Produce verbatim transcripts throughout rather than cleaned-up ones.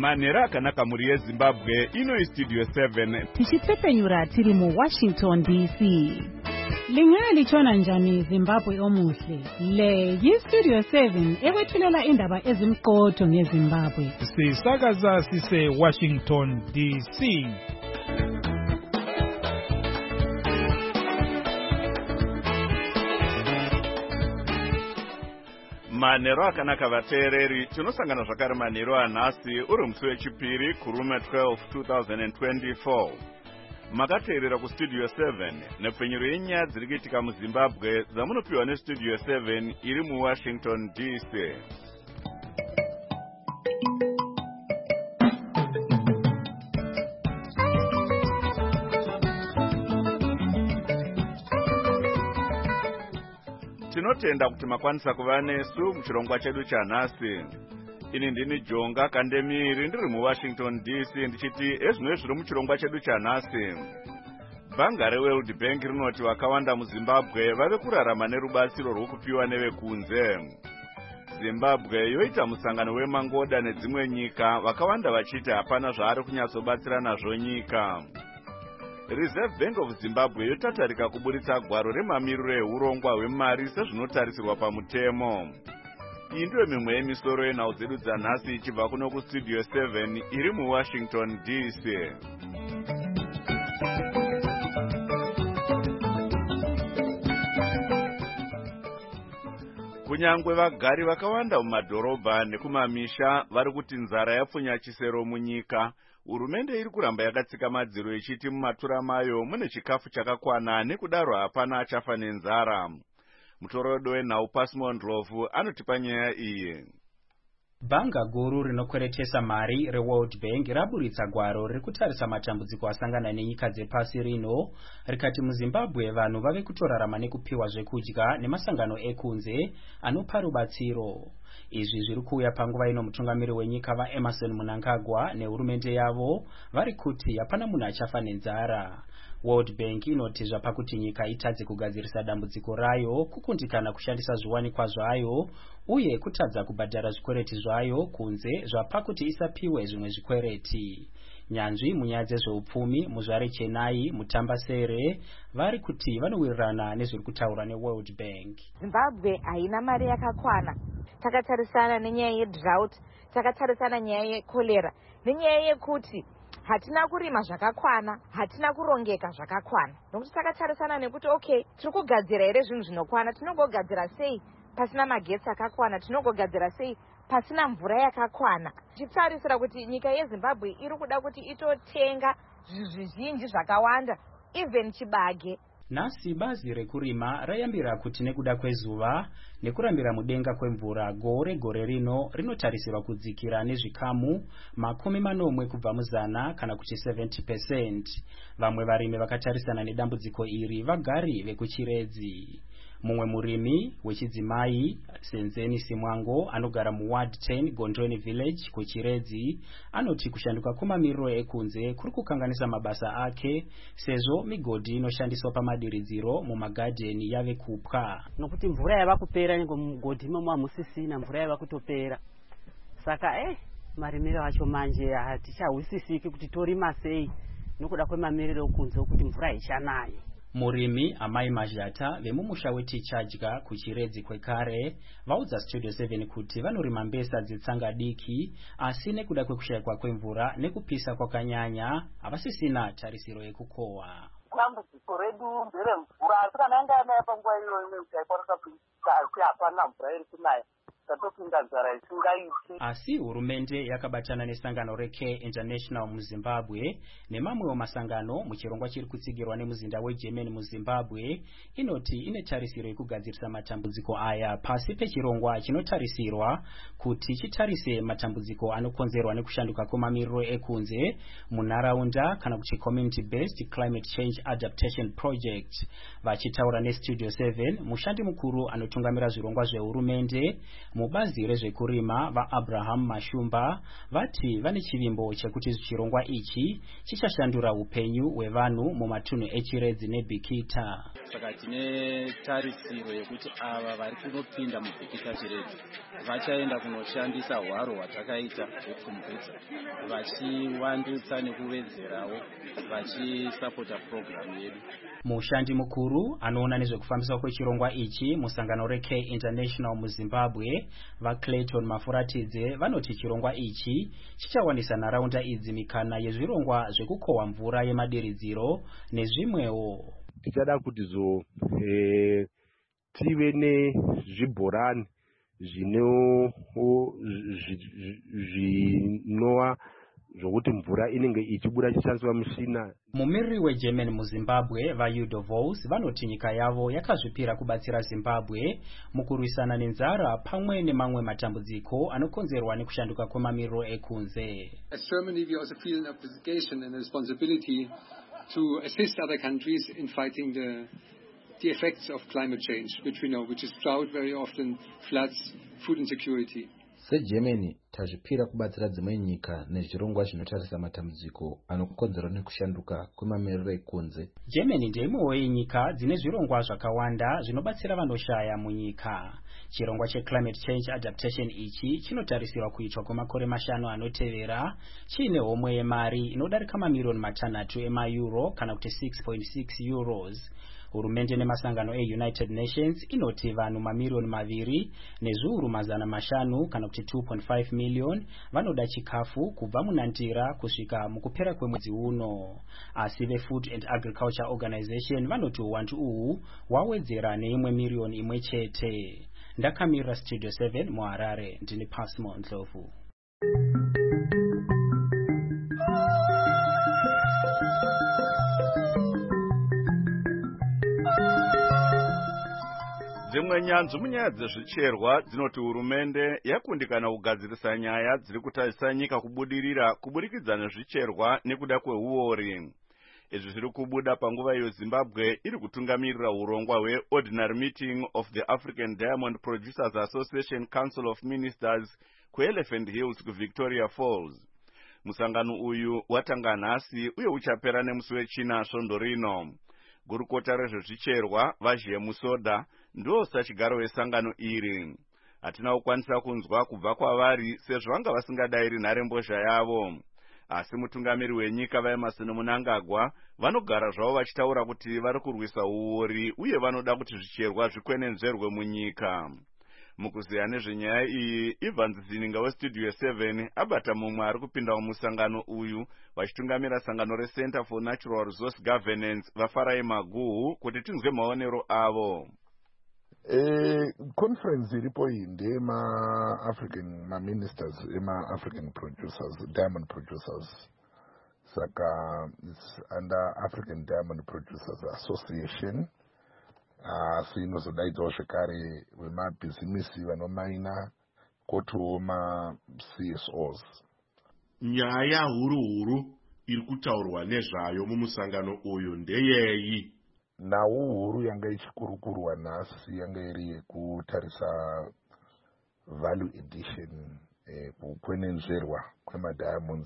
Manera akanaka muri yeZimbabwe ino Studio seven. Tichitsepenyura tiri mu Washington D C. Lingali chona njani Zimbabwe omuhle. Le yi Studio seven ekwethulela indaba ezimqotho ngeZimbabwe. Sisakaza sise Washington D C. Manero akanaka vateereri tinosangana zvakare manero anhasi uri musi wechipiri kurume twelve two thousand twenty-four. Makateerera kustudio seven nepfenyuro yenyaya dziri kuitika muZimbabwe dzamunopiwa nestudio seven iri muWashington D C. Tinotenda kuti makwanisa kuva nesu muchirongwa chedu chanhasi. Ini ndini Jonga Kandemiri ndiri muWashington D C ndichiti ezvino zviri muchirongwa chedu chanhasi. Bhanga reWorld Bank rinoti vakawanda muZimbabwe vave kurarama nerubatsiro rwokupiwa nevekunze. Zimbabwe yoita musangano wemangoda nedzimwe nyika vakawanda vachiti hapana zvaari kunyatsobatsira nazvo nyika. Reserve Bank of Zimbabwe yotatarika kuburitsa gwaro remamiriro ehurongwa hwemari sezvinotarisirwa pamutemo. Iyi ndiyo mimwe yemisoro yenhau dzedu dzanhasi ichibva kuno kustudio seven iri muWashington D C. Kunyangwe vagari vakawanda mumadhorobha nekumamisha vari kuti nzara yapfunya chisero munyika, hurumende iri kuramba yakatsika madziro ichiti mumatura mayo mune chikafu chakakwana nekudaro hapana achafa nenzara. Mutorodo wenhau Pasmo Ndlovu anotipa nyaya iyi. Bhanga guru rinokweretesa mari reWorld Bank raburitsa gwaro riri kutarisa matambudziko asangana nenyika dzepasi rino, rikati muZimbabwe vanhu vave kutorarama nekupiwa zvekudya nemasangano ekunze anopa rubatsiro. Izvi zviri kuuya panguva ino mutungamiri wenyika vaEmmerson Mnangagwa nehurumende yavo vari kuti hapana munhu achafa nenzara. World Bank inoti zvapakuti nyika itadze kugadzirisa dambudziko rayo kukundikana kushandisa zviwanikwa zvayo uye kutadza kubhadhara zvikwereti zvayo kunze zvapakuti isapiwe zvimwe zvikwereti. Nyanzvi munyaya dzezveupfumi muzvare Chennai Mutambasere vari kuti vanowirirana nezviri kutaura neWorld Bank. Zimbabwe haina mari yakakwana. Takatarisana nenyaya yedrought, takatarisana nyaya yekolera, nenyaya yekuti hatina kurima zvakakwana, hatina kurongeka zvakakwana. Nokuti takatarisana nekuti okay, tiri kugadzira here zvinhu zvinokwana, tinogogadzira sei pasina magetsi akakwana, tinogogadzira sei pasina mvura yakakwana. Tichitarisira kuti nyika yeZimbabwe iri kuda kuti itotenga zvizhinji zvakawanda, even chibage. Nasi bazi rekurima rayambira kuti nekuda kwezuva nekurambira mudenga kwemvura gore gore rino rinotarisirwa kudzikira nezvikamu makumi manomwe kubva muzana kana kuti seventy percent. Vamwe varimi vakatarisana nedambudziko iri vagari vekuchiredzi. Mumwe murimi wechidzimai Senzeni Simwango anogara muWard ten Gondroni Village kuchiredzi anoti kushanduka kwemamiriro ekunze kuri kukanganisa mabasa ake sezvo migodhi inoshandiswa pamadiridziro mumagadheni yave kupwa. Nokuti mvura yava kupera ningo mugodhi imomo hamusisina, mvura yava kutopera. Saka eh marimiro acho manje hatichahwisisiki kuti torima sei nokuda kwemamiriro ekunze kuti mvura ichanayi. Murimi Amai Majata vemumusha weTichadya kuchiredzi kwekare vaudza Studio seven kuti vanorima mbesa dzetsanga diki asi nekuda kwekushayikwa kwemvura nekupisa kwakanyanya havasisina tarisiro yekukohwa. Dambudziko redu nderemvura, asi kana yanga yanaya panguva iyoyo imwe taikwanisa kuti hapana mvura iri kunaya. Asi hurumende yakabatana nesangano reCare International muZimbabwe nemamwewo masangano muchirongwa chiri kutsigirwa nemuzinda weGermany muZimbabwe inoti ine tarisiro yekugadzirisa matambudziko aya pasi pechirongwa chinotarisirwa kuti chitarise matambudziko anokonzerwa nekushanduka kwemamiriro ekunze munharaunda kana kuti Community Based Climate Change Adaptation Project. Vachitaura neStudio seven mushandi mukuru anotungamira zvirongwa zvehurumende mubazi rezvekurima vaAbraham Mashumba vati vane chivimbo chekuti chirongwa ichi chichashandura upenyu hwevanhu mumatunhu eChiredzi neBikita. Saka tine tarisiro yekuti ava vari kunopinda muBikita Chiredzi vachaenda kunoshandisa hwaro hwatakaita hwepfumvudza vachiwandutsa nekuvedzerawo vachisapota programu yedu. Mushandi mukuru anoona nezvekufambiswa kwechirongwa ichi musangano reK International muZimbabwe vaClayton Mafuratidze vanoti chirongwa ichi chichawanisa nharaunda idzi mikana yezvirongwa zvekukohwa mvura yemadiridziro nezvimwewo. Tichada kuti zo e, tive nezvibhorani zvino zvinowa zvokuti mvura inenge ichibuda chishandiswa mushina. Mumiriri weGerman muZimbabwe vaUdo Vos vanoti nyika yavo yakazvipira kubatsira Zimbabwe mukurwisana nenzara pamwe nemamwe matambudziko anokonzerwa nekushanduka kwemamiriro ekunze. As Germany, we also feel an obligation and a responsibility to assist other countries in fighting the the effects of climate change, which we know, which is drought very often, floods, food insecurity. SeGermany tazvipira kubatsira dzimwe nyika nezvirongwa zvinotarisa matambudziko anokonzerwa nekushanduka kwemamiriro ekunze. Germany ndeimwewo yenyika dzine zvirongwa zvakawanda zvinobatsira vanoshaya munyika. Chirongwa cheClimate Change Adaptation ichi chinotarisirwa kuitwa kwemakore mashanu anotevera chiine homwe yemari inodarika mamiriyoni matanhatu emaeuro kana kuti six point six euros. Hurumende nemasangano eUnited Nations inoti vanhu mamiriyoni maviri nezviuru mazana mashanu kana kuti two point five million vanoda chikafu kubva munandira kusvika mukupera kwemwedzi uno. Asi veFood and Agriculture Organization vanoti uwandu uhu wawedzera neimwe miriyoni imwe chete. Ndakamira Studio seven muHarare, ndini Pasmo Ndlovu. Dzimwe nyanzvu munyaya dzezvicherwa dzinoti hurumende yakundikana kugadzirisa nyaya dziri kutarisa nyika kubudirira kuburikidza nezvicherwa nekuda kweuori. Izvi zviri kubuda panguva iyo Zimbabwe iri kutungamirira urongwa hweOrdinary Meeting of the African Diamond Producers Association Council of Ministers kuElephant Hills kuVictoria Falls. Musangano uyu watanga nhasi uye uchapera nemusi wechina svondo rino. Gurukota rezvezvicherwa Vazhiye Musoda ndo sachigaro wesangano iri. Hatina kukwanisa kunzwa kubva kwavari sezvo vanga vasingadairi nharembozha yavo. Asi mutungamiri wenyika vaEmmerson Mnangagwa vanogara zvavo vachitaura kuti vari kurwisa uori uye vanoda kuti zvicherwa zvikwenenzverwe munyika. Mukuziya nezvenyaya iyi, Ivan Zininga weStudio seven abata mumwe ari kupinda mumusangano uyu vachitungamira sangano reCenter for Natural Resource Governance vaFarai Maguhu kuti tinzwe maonero avo. Eh, conference iripo iyi ndema African ma ministers ema African producers, diamond producers. Saka it's under African Diamond Producers Association. Uh, so inozodaidzwa zvekare vemabhizimisi vanomaina kotiwo ma-C S Os. Nyaya huru huru iri kutaurwa nezvayo mumusangano uyu ndeyeyi? Nawo huru yanga ichikurukurwa nhasi yanga iri yekutarisa value addition, eh, kukwenenzverwa kwemadiamonds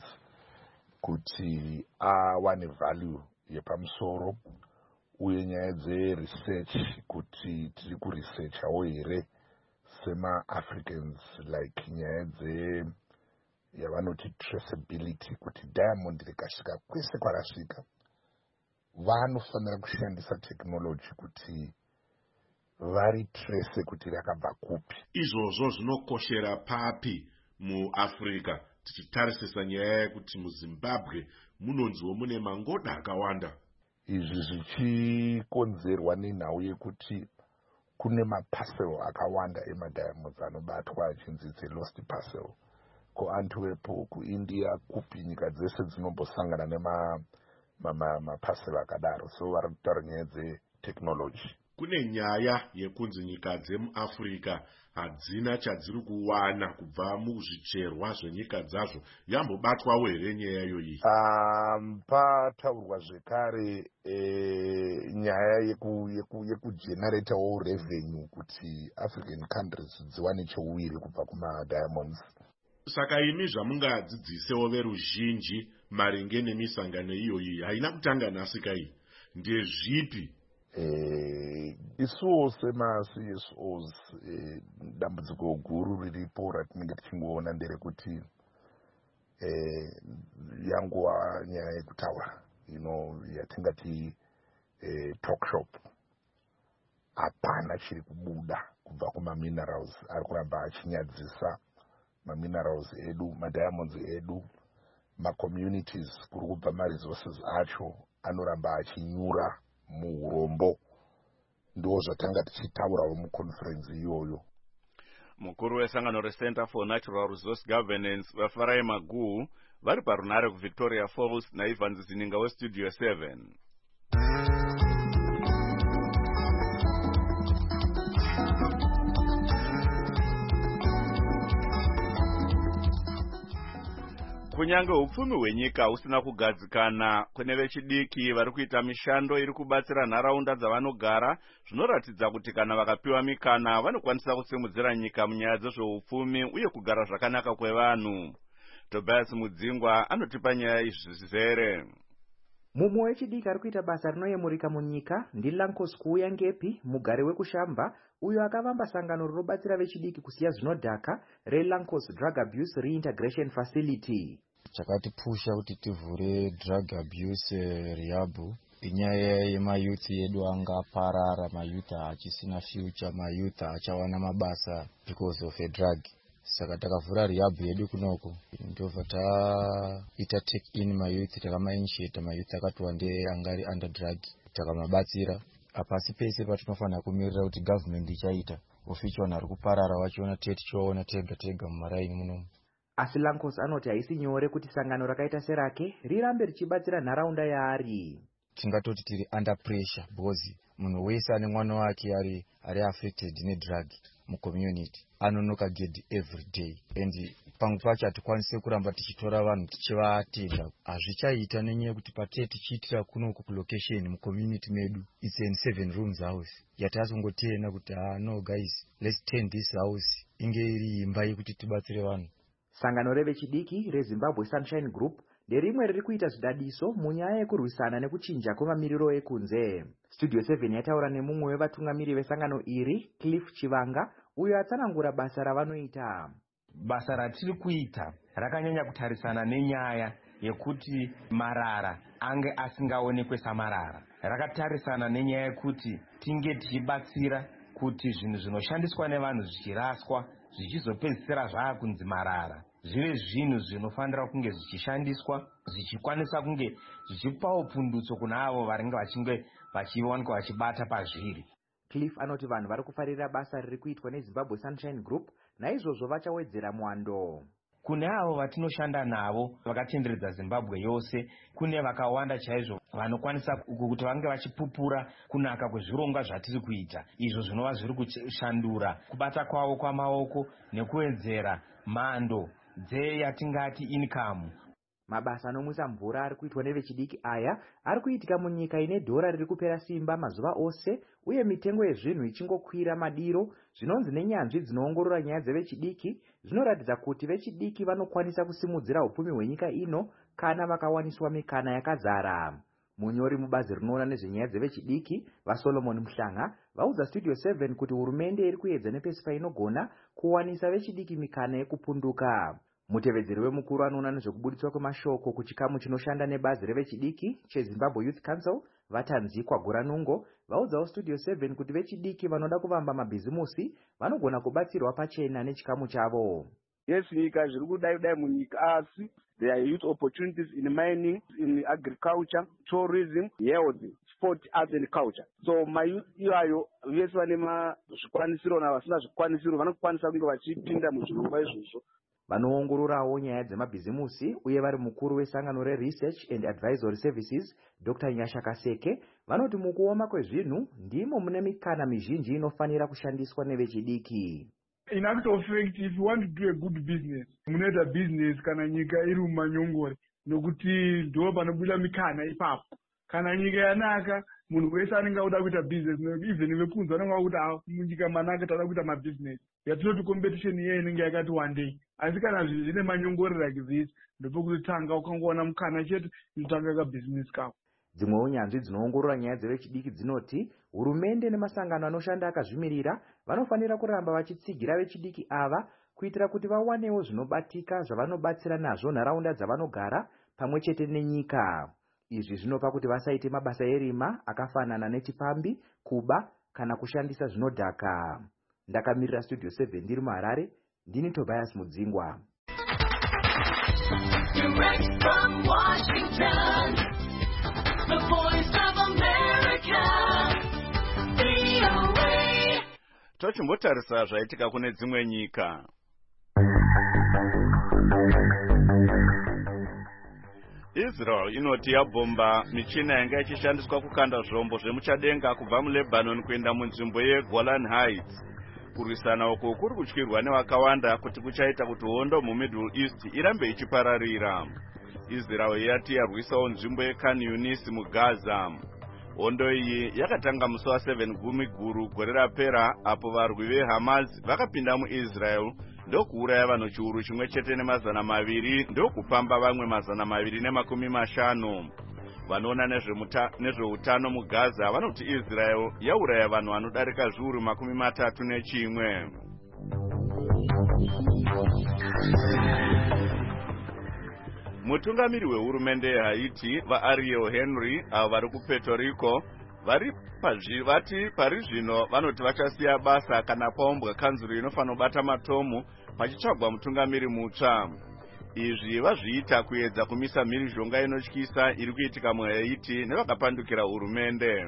kuti awane value yepamusoro, uye nyaya dzeresearch kuti tiri kuresearchawo here sema-Africans, like nyaya dze yavanoti traceability, kuti diamond rikasvika kwese kwarasvika vanofanira kushandisa technology kuti varitrace kuti rakabva kupi. Izvozvo zvinokoshera papi muAfrica tichitarisisa nyaya yekuti muZimbabwe munonziwo mune mangoda akawanda? Izvi zvichikonzerwa nenhau yekuti kune maparcel akawanda emadiamonds anobatwa achinzi lost parcel kuAntwerp, kuIndia, kupi nyika dzese dzinombosangana nema maparcel akadaro. So vari kutaura nyaya dzetechnology. kune nyaya yekunzi nyika dzemuAfrica hadzina chadziri kuwana kubva muzvicherwa zvenyika dzazvo. Yambobatwawo here nyaya iyoyi? Um, pataurwa zvekare e, nyaya yekugeneratewo yeku, yeku revenue kuti African countries dziwane cheuwiri kubva kuma-diamonds. Saka imi zvamungadzidzisewo veruzhinji maringe nemisangano iyoyi haina kutanga nhasi kai, ndezvipi? Eh, isuwo sema-C S Os eh, dambudziko guru riripo ratinenge tichingoona nderekuti eh, yanguva nyaya yekutaura you know, yatingati eh, talk shop. Hapana chiri kubuda kubva kuma-minerals ari kuramba achinyadzisa ma-minerals edu, ma-diamonds edu, ma-communities kuri kubva ma-resources acho anoramba achinyura muurombo. Ndo zvatanga tichitaurawo muconference iyoyo. Mukuru wesangano reCenter for Natural Resource Governance vaFarai Maguhu vari parunare kuVictoria Falls naIvan Zininga weStudio seven. Kunyange upfumi hwenyika usina kugadzikana, kune vechidiki vari kuita mishando iri kubatsira nharaunda dzavanogara, zvinoratidza kuti kana vakapiwa mikana vanokwanisa kusimudzira nyika munyaya dzezveupfumi uye kugara zvakanaka kwevanhu. Tobias Mudzingwa anotipa nyaya izvi zvizere. Mumwe wechidiki ari kuita basa rinoyemurika munyika ndiLankos Kuuya Ngepi, mugari wekushamba, uyo akavamba sangano rinobatsira vechidiki kusiya zvinodhaka reLankos Drug Abuse Reintegration Facility. Chakatipusha kuti tivhure drug abuse rehab inyaya yemayuth yedu anga aparara, mayuth achisina future, mayuth achawana mabasa because of a drug. Saka takavhura rehab yedu kunoko ndobva taita take in mayuth, takamainitiate mayuth akatowande angari under drug, takamabatsira. Apasi pese patinofanira kumirira kuti government ichaita oficho vari kuparara vachiona tiye tichiona tega tega mumaraini munomu. Asi Lankos anoti haisi nyore kuti sangano rakaita serake rirambe richibatsira nharaunda yaari. Tingatoti tiri under pressure because munhu wese ane mwana wake ari ari affected nedrug mucommunity anonoka gedi every day, and pamwe pacho hatikwanise kuramba tichitora vanhu tichivatenda. Hazvichaita nenyaya yekuti patee tichiitira kunoku kulocation mucommunity medu it's in seven rooms house yatasongotenda kuti ah no guys let's turn this house inge iri imba yekuti tibatsire vanhu. Sangano revechidiki reZimbabwe Sunshine Group nderimwe riri kuita zvidadiso munyaya yekurwisana nekuchinja kwemamiriro ekunze. Studio seven yataura nemumwe wevatungamiri vesangano iri, Cliff Chivanga, uyo atsanangura basa ravanoita. Basa ratiri kuita rakanyanya kutarisana nenyaya yekuti marara ange asingaonekwe samarara. Rakatarisana nenyaya yekuti tinge tichibatsira kuti zvinhu zvinoshandiswa nevanhu zvichiraswa zvichizopedzisira zvaakunzi marara zvive zvinhu zvinofanira kunge zvichishandiswa zvichikwanisa kunge zvichipawo pundutso kuna avo varinge vachinge vachiwanika vachibata pazviri. Cliff anoti vanhu vari kufarira basa riri kuitwa neZimbabwe Sunshine Group, naizvozvo vachawedzera mwando. Kune avo vatinoshanda navo vakatenderedza Zimbabwe yose, kune vakawanda chaizvo vanokwanisa kuti vange vachipupura kunaka kwezvirongwa zvatiri kuita, izvo zvinova zviri kushandura kubata kwavo kwamaoko nekuwedzera mhando dzeyatingati income. Mabasa anomwisa mvura ari kuitwa nevechidiki aya ari kuitika munyika ine dhora riri kupera simba mazuva ose uye mitengo yezvinhu ichingokwira madiro. Zvinonzi nenyanzvi dzinoongorora nyaya dzevechidiki zvinoratidza kuti vechidiki vanokwanisa kusimudzira upfumi hwenyika ino kana vakawaniswa mikana yakazara. Munyori mubazi rinoona nezvenyaya dzevechidiki vaSolomon Muhlanga vaudza Studio seven kuti hurumende iri kuedza nepesi painogona kuwanisa vechidiki mikana yekupunduka. Mutevedzeri wemukuru anoona nezvekubuditswa kwemashoko kuchikamu chinoshanda nebazi revechidiki cheZimbabwe Youth Council vatanzikwa Guranungo vaudzawo Studio seven kuti vechidiki vanoda kuvamba mabhizimusi vanogona kubatsirwa pachena nechikamu chavo. Yes, nyika zviri kudai kudai munyika asi there are youth opportunities in mining, in agriculture, tourism, health. sport, arts and culture. So mayouth iwayo vese vane zvikwanisiro navasina zvikwanisiro vanokwanisa kunge vachipinda muzvirongwa izvozvo. Vanoongororawo nyaya dzemabhizimusi uye vari mukuru wesangano reResearch and Advisory Services Doctor Nyasha Kaseke vanoti mukuoma kwezvinhu ndimo mune mikana mizhinji inofanira kushandiswa nevechidiki. In actual fact, if you want to do a good business, munoita business kana nyika iri mumanyongore nokuti ndo panobuda mikana ipapo. Kana nyika yanaka munhu wese anenge auda kuita business, even vekunzi vanenge vakuti ah munyika manaka tada kuita mabusiness. Yatinoti competition iye inenge yakati one day. Asi kana zvine manyongore like this ndopokuti tanga ukangoona mukana chete unotanga ka business kako. Dzimwewo nyanzvi dzinoongorora nyaya dzevechidiki dzinoti hurumende nemasangano anoshanda akazvimirira vanofanira kuramba vachitsigira vechidiki ava kuitira kuti vawanewo zvinobatika zvavanobatsira nazvo nharaunda dzavanogara pamwe chete nenyika. Izvi zvinopa kuti vasaite mabasa erima akafanana nechipambi, kuba kana kushandisa zvinodhaka. Ndakamirira Studio seven ndiri muHarare, ndini Tobias Mudzingwa. Direct from Washington, the voice of America, V O A. Tochimbotarisa zvaitika kune dzimwe nyika. Israel inoti yabhomba michina yanga ichishandiswa kukanda zvombo zvemuchadenga kubva muLebanon kuenda munzvimbo yeGolan Heights. Kurwisana uku kuri kutyirwa nevakawanda kuti kuchaita kuti hondo muMiddle East irambe ichipararira. Israel yati yarwisawo nzvimbo yeKhan Yunis muGaza. Hondo iyi yakatanga musi wa seven gumi guru gore rapera apo varwi veHamas vakapinda muIsrael ndokuuraya vanhu chiuru chimwe chete nemazana maviri ndokupamba vamwe mazana maviri nemakumi mashanu. Vanoona nezveutano muGaza vanoti Israel yauraya vanhu vanodarika zviuru makumi matatu nechimwe. Mutungamiri wehurumende yeHaiti vaAriel Henry avo vari kuPuerto Rico vari vati pari zvino vanoti vachasiya basa kana paumbwa kanzuru inofanira kubata matomu pachitsvagwa mutungamiri mutsva. Izvi vazviita kuedza kumisa mhirizhonga inotyisa iri kuitika muHaiti nevakapandukira hurumende.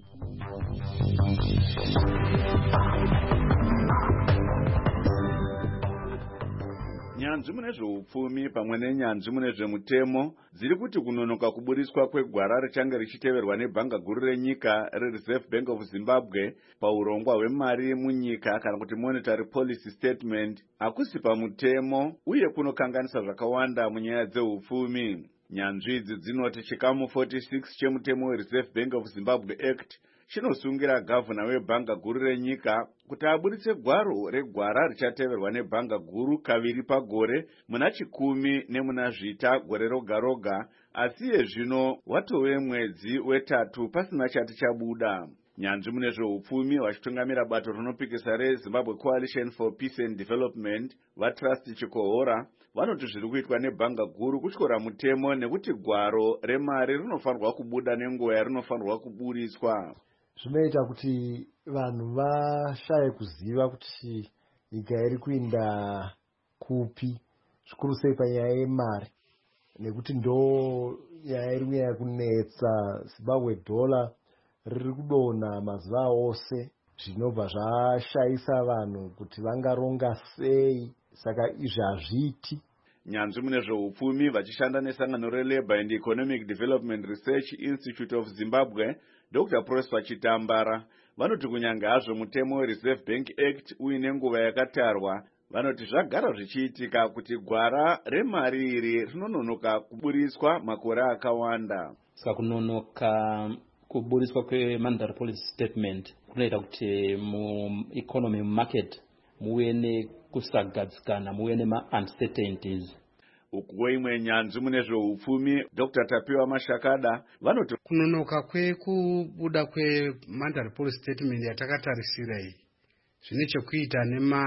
Nyanzvi mune zveupfumi pamwe nenyanzvi mune zvemutemo dziri kuti kunonoka kuburiswa kwegwara richange richiteverwa nebhanga guru renyika reReserve Bank of Zimbabwe paurongwa hwemari munyika kana kuti monetary policy statement hakusi pamutemo uye kunokanganisa zvakawanda munyaya dzeupfumi. Nyanzvi idzi dzinoti chikamu forty-six chemutemo weReserve Bank of Zimbabwe Act chinosungira gavana webhanga guru renyika kuti aburitse gwaro regwara richateverwa nebhanga guru kaviri pagore muna chikumi nemuna zvita gore roga roga, asi yezvino watove mwedzi wetatu pasina chati chabuda. Nyanzvi mune zveupfumi vachitungamira bato rinopikisa reZimbabwe Coalition for Peace and Development vaTrust Chikohora vanoti zviri kuitwa nebhanga guru kutyora mutemo nekuti gwaro remari rinofanirwa kubuda nenguva yarinofanirwa kuburiswa. Zvinoita kuti vanhu vashaye kuziva kuti nyika iri kuinda kupi zvikuru sei panyaya yemari, nekuti ndo nyaya iri kunyanya kunetsa. Zimbabwe dollar riri kudonha mazuva ose, zvinobva zvashayisa vanhu kuti vangaronga sei, saka izvi hazviiti. Nyanzvi mune zveupfumi vachishanda nesangano reLabour and Economic Development Research Institute of Zimbabwe Doctor Prosper Chitambara vanoti kunyange hazvo mutemo weReserve Bank Act uine nguva yakatarwa, vanoti zvagara zvichiitika kuti gwara remari iri rinononoka kuburiswa makore akawanda. Saka kunonoka kuburiswa kwemonetary policy statement kunoita kuti mueconomy market muve nekusagadzikana, muve nema-uncertainties. Ukuwo imwe nyanzvi mune zveupfumi Doctor Tapiwa Mashakada vanoti kunonoka kwekubuda kwemonetary policy statement yatakatarisira iyi zvine chekuita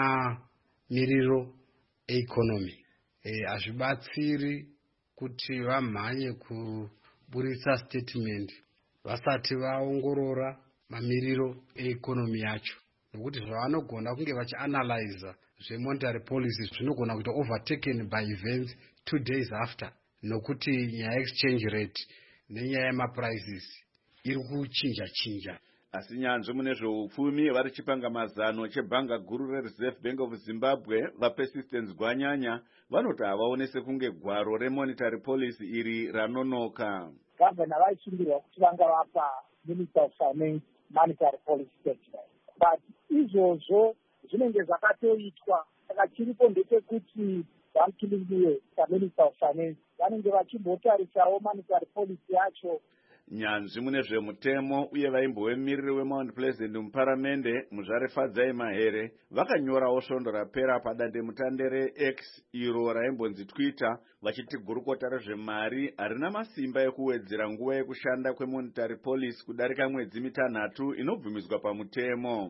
nemamiriro economy. Hazvibatsiri kuti vamhanye kuburitsa statement vasati vaongorora mamiriro economy yacho, nokuti zvavanogona kunge vachianalyza zvemonetary policy zvinogona kuita overtaken by events two days after, nokuti nyaya exchange rate nenyaya yemaprices iri kuchinja chinja. Asi nyanzvi mune zveupfumi vari chipanga mazano chebhanga guru rereserve bank of zimbabwe vapersistence gwanyanya vanoti havaonese kunge gwaro remonetary policy iri ranonoka. Gavana vaisungirwa kuti vanga vapa minister of finance monetary policy statement, but izvozvo zvinenge zvakatoitwa. Saka chiripo ndechekuti vakilingiwe saminister of finance vanenge vachimbotarisawo monetary policy yacho. Nyanzvi mune zvemutemo uye vaimbovemiriri weMount Pleasant muparamende Muzvare Fadzai Mahere vakanyorawo svondo rapera padandemutande reX iro raimbonzi Twitter vachiti gurukota rezvemari harina masimba ekuwedzera nguva yekushanda kwemonetary policy kudarika mwedzi mitanhatu inobvumidzwa pamutemo.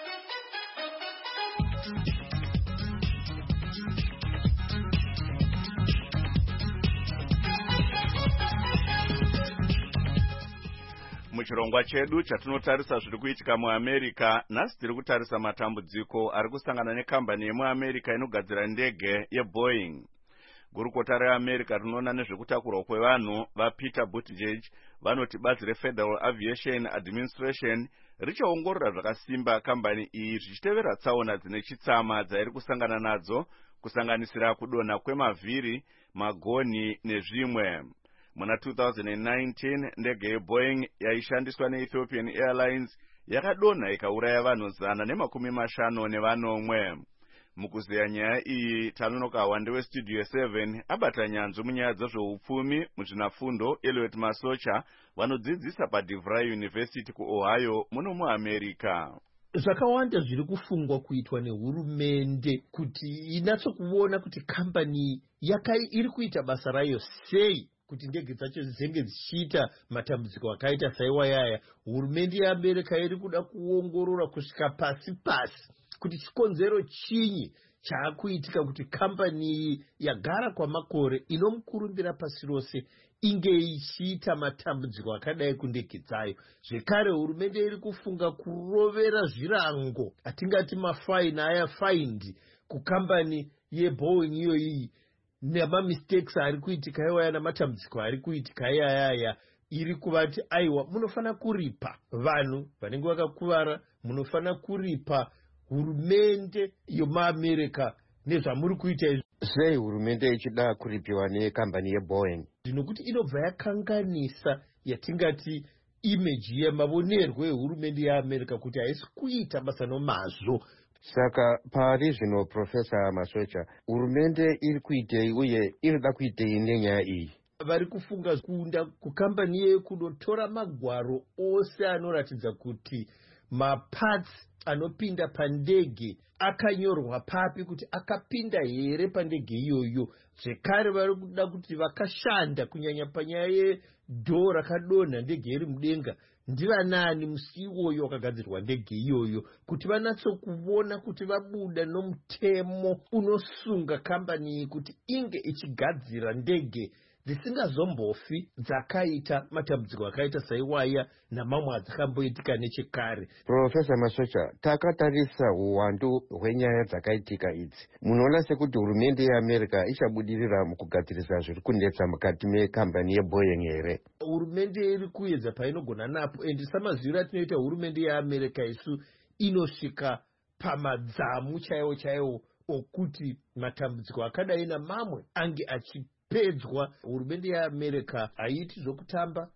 Muchirongwa chedu chatinotarisa zviri kuitika muAmerica, nhasi tiri kutarisa matambudziko ari kusangana nekambani yemuAmerica inogadzira ndege yeBoeing. Gurukota reAmerica rinoona nezvekutakurwa kwevanhu vaPeter Buttigieg vanoti bazi reFederal Aviation Administration richaongorora zvakasimba kambani iyi zvichitevera tsaona dzine chitsama dzairi kusangana nadzo, kusanganisira kudonha kwemavhiri, magonhi nezvimwe. Muna two thousand nineteen ndege yeBoeing yaishandiswa neEthiopian Airlines yakadonha ikauraya vanhu zana nemakumi mashanu nevanomwe. Mukuzeya nyaya iyi tanonoka wande westudio seven abata nyanzvi munyaya dzezveupfumi muzvinafundo Elliot Masocha vanodzidzisa paDeVry University kuOhio muno muAmerica. Zvakawanda zviri kufungwa kuitwa nehurumende kuti inatsokuona kuti kambani yakai iri kuita basa rayo sei kuti ndege dzacho dzenge dzichiita matambudziko akaita saiwayaya. Hurumende yeAmerica iri kuda kuongorora kusvika pasi pasi kuti chikonzero chinyi chaakuitika kuti kambani yagara kwamakore inomukurumbira pasi rose inge ichiita matambudziko akadai kundege dzayo. Zvekare hurumende iri kufunga kurovera zvirango atingati mafaini aya faindi kukambani yeBoeing iyoyi nemamistakes ari kuitika iwaya namatambudziko ari kuitika iyayaya. Iri kuvati aiwa munofana kuripa vanhu vanenge vakakuvara, munofana kuripa hurumende yomuAmerica nezvamuri kuita izvi. Sei hurumende ichida kuripiwa nekambani yeBoeing? Zvinokuti inobva yakanganisa yatingati image yemavonerwo ehurumende yeAmerica kuti haisi kuita basa nomazvo. Saka pari zvino Professor Masocha, hurumende iri kuitei uye irida kuitei nenyaya iyi? Vari kufunga kuunda kukambani yekunotora magwaro ose anoratidza kuti maparts anopinda pandege akanyorwa papi kuti akapinda here pandege iyoyo. Zvekare vari kuda kuti vakashanda kunyanya panyaya yedho rakadonha ndege iri mudenga ndivanani musi iwoyo wakagadzirwa ndege iyoyo, kuti vanatsokuona kuti vabuda nomutemo unosunga kambani iyi kuti inge ichigadzira ndege dzisingazombofi dzakaita matambudziko akaita saiwaya namamwe adzakamboitika nechekare. Professor Masocha, takatarisa uwandu hwenyaya dzakaitika idzi, munoona sekuti hurumende yeAmerica ichabudirira mukugadzirisa zviri kunetsa mukati mekambani yeBoeing here? Hurumende iri kuedza painogona napo, endi samaziviro atinoita hurumende yeAmerica isu inosvika pamadzamu chaiwo chaiwo okuti matambudziko akadai namamwe ange achi pedzwa. Hurumende yeAmerica haiti zvokutamba.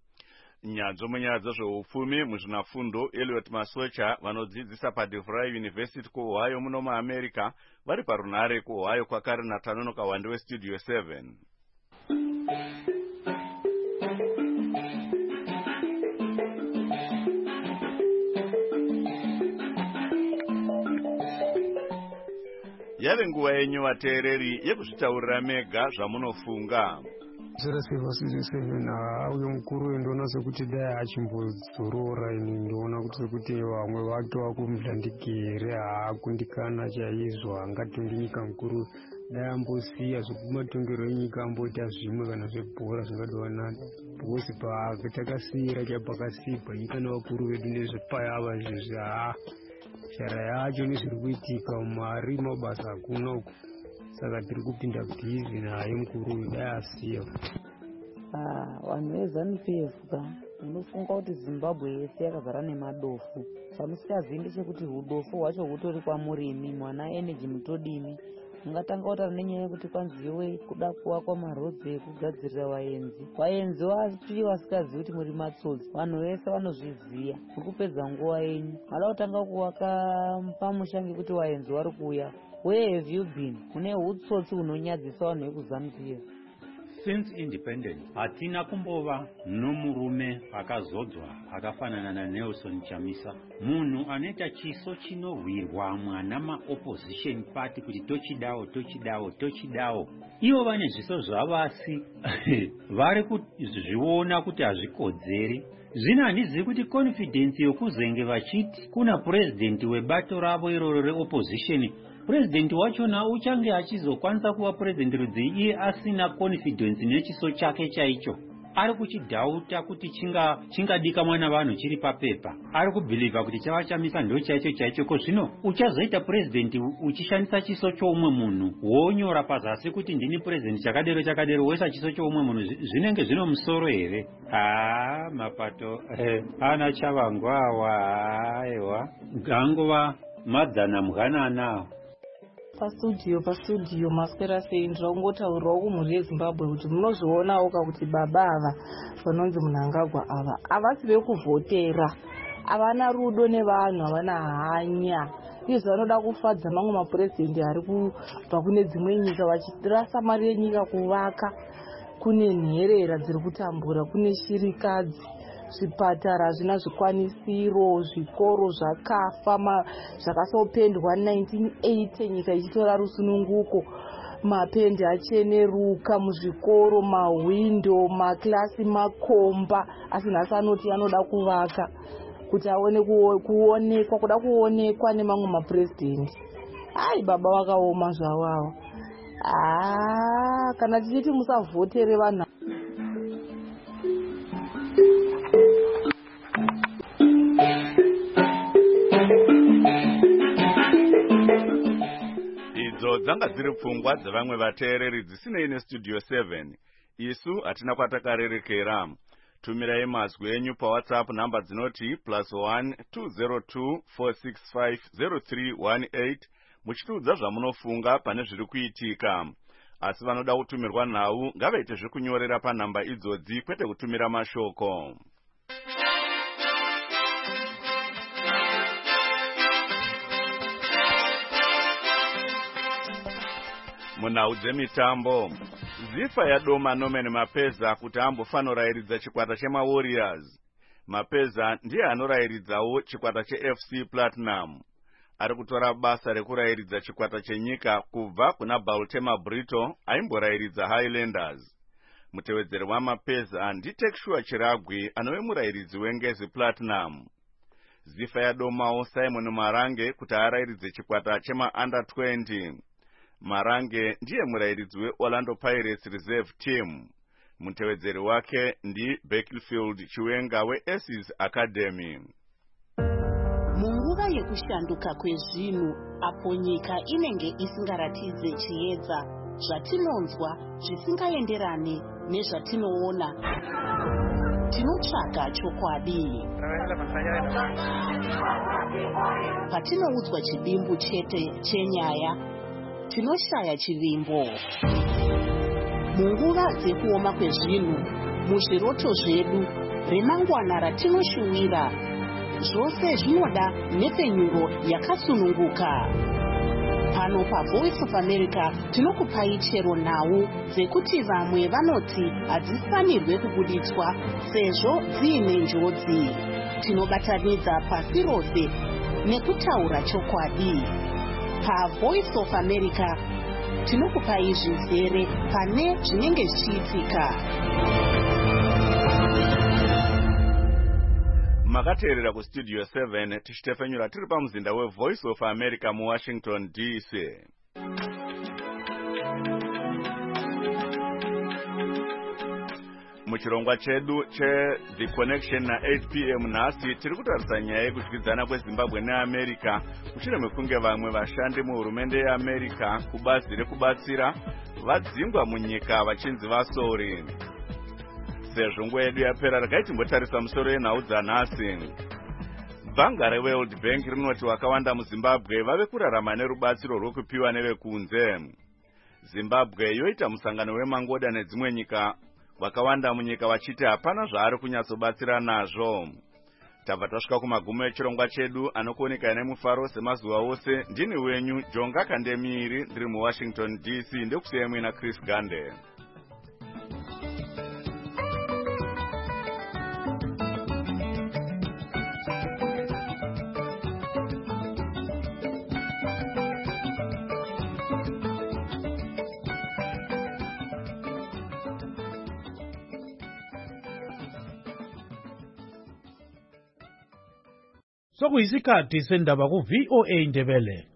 Nyanzvi munyaya dzezveupfumi muzvinafundo Elliot Masocha vanodzidzisa paDeVry University kuOhio muno muAmerica vari parunhare kuOhio kwakare natanonoka wande westudio seven. Yave nguva yenyu vateereri yekuzvitaurira mega zvamunofunga. Zera studio seven uyo mukuru ndoona sekuti dai achimbodzorora, ini ndoona kuti sekuti vamwe vake vakumudhandiki here haakundikana chaizvo, angatonge nyika mukuru dai ambosiya zvekumatongero enyika amboita zvimwe kana zvebhora zvingadova nani, because patakasiyira chapakasibva nyika nevakuru vedu nezvepayava izvezvi haa shara yacho nezviri kuitika mari mabasa hakuna uku. Saka tiri kupinda bhizi naye mukuru dai asiya. Vanhu veZANU-P F ka unofunga kuti Zimbabwe yese yakazara nemadofu. Chamusingazivi ndechekuti udofu hwacho hutori kwamurimi, mwana energy mutodini. Ungatanga kutaura nenyaya yekuti kwanziwe kuda kuvakwa marodzi ekugadzirira vaenzi. Vaenzi vapi vasingazivi kuti muri matsotsi. Vanhu vese vanozviziva. Mukupedza nguva yenyu. Hala kutanga kuvaka pamusha ngekuti vaenzi vari kuuya. Where have you been? Mune hutsotsi hunonyadzisa vanhu vekuZambia. Since independence, hatina kumbova nomurume akazodzwa akafanana naNelson Chamisa, munhu anoita chiso chinorwirwa mwana ma-opposition party kuti tochidawo tochidawo tochidawo. Ivo vane zviso zvavasi vari kuzviona kuti hazvikodzeri. Zvino handizivi kuti confidence yokuzenge vachiti kuna president webato ravo iroro reopposition, president wachona uchange achizokwanisa kuva president rudzi iye asina confidence nechiso chake chaicho. Ari kuchidhauta kuti chinga chingadika mwana vanhu chiri papepa. Ari kubhiliva kuti chava Chamisa ndo chaicho chaicho. Ko zvino uchazoita president uchishandisa chiso choumwe munhu, wonyora pazasi kuti ndini president chakadero chakadero, wesa chiso choumwe munhu, zvinenge zvino musoro here? Ah, mapato eh, ana chavangwawa aiwa ngangova madzana mganana. Pastudio pastudio maswera sei ndirakungotaurirawo kumhuri yeZimbabwe kuti munozvionawo kuti baba ava vanonzi Mnangagwa ava havasi vekuvhotera, havana rudo nevanhu, havana hanya. Izvo vanoda kufadza mamwe mapurezidendi ari kubva kune dzimwe nyika vachirasa mari yenyika kuvaka. Kune nherera dziri kutambura, kune shirikadzi, zvipatara hazvina zvikwanisiro, zvikoro zvakafa zvakasopendwa nineteen eighty nyika ichitora rusununguko. Mapendi acheneruka muzvikoro, mahwindo, maklasi makomba, asi nhasi anoti anoda kuvaka kuti aone kuonekwa, kuda kuonekwa nemamwe mapurezidendi. Ai baba vakaoma zvavavo. Ah, kana tichiti musavhotere vanhu idzo dzanga dziri pfungwa dzevamwe vateereri dzisinei nestudio seven. Isu hatina kwatakarerekera. Tumirai mazwi enyu paWhatsApp namba dzinoti plus one two zero two four six five zero three one eight muchitiudza zvamunofunga pane zviri kuitika. Asi vanoda kutumirwa nhau ngavaite zvekunyorera panhamba idzodzi kwete kutumira mashoko. Munhau dzemitambo, Zifa yadoma Norman Mapeza kuti ambofanorayiridza chikwata chemaWarriors. Mapeza ndiye anorayiridzawo chikwata cheF C Platinum. Ari kutora basa rekurayiridza chikwata chenyika kubva kuna Baltimore Brito aimborayiridza Highlanders. Mutevedzeri waMapeza ndiTekshua Chiragwi anove murayiridzi weNgezi Platinum. Zifa yadomawo Simon Marange kuti arayiridze chikwata chema-under twenty. Marange ndiye murayiridzi weOrlando Pirates Reserve Team. Mutevedzeri wake ndi Beckfield Chiwenga weAces Academy. Munguva yekushanduka kwezvinhu, apo nyika inenge isingaratidze chiedza, zvatinonzwa zvisingaenderane nezvatinoona, tinotsvaga chokwadi. Patinoudzwa chidimbu chete chenyaya, tinoshaya chivimbo. Munguva dzekuoma kwezvinhu, muzviroto zvedu, remangwana ratinoshuwira, zvose zvinoda nepenyuro yakasununguka. Pano paVoice of America tinokupai chero nhau dzekuti vamwe vanoti hadzifanirwe kubuditswa sezvo dziine njodzi. Tinobatanidza pasi rose nekutaura chokwadi. PaVoice of America tinokupai zvizere pane zvinenge zvichiitika. Makateerera kustudio seven tichitefenyura tiri pamuzinda weVoice of America muWashington D C. Muchirongwa chedu che The Connection na eight p m nhasi tiri kutarisa nyaya yekudyidzana kweZimbabwe neAmerica mushure mekunge vamwe vashandi muhurumende yeAmerica kubazi rekubatsira vadzingwa munyika vachinzi vasori. sezvo nguva yedu yapera regai timbotarisa musoro yenhau dzanhasi. Bhanga reworld bank rinoti vakawanda muzimbabwe vave kurarama nerubatsiro rwokupiwa nevekunze. Zimbabwe yoita musangano wemangoda nedzimwe nyika, vakawanda munyika vachiti hapana zvaari kunyatsobatsira nazvo. Tabva tasvika kumagumo echirongwa chedu anokuoneka nemufaro semazuva ose. Ndini wenyu Jonga Kandemiri, ndiri muWashington D C. Ndekusiyai muina Chris Gande. Sokuyisikhathi sendaba ku V O A Ndebele.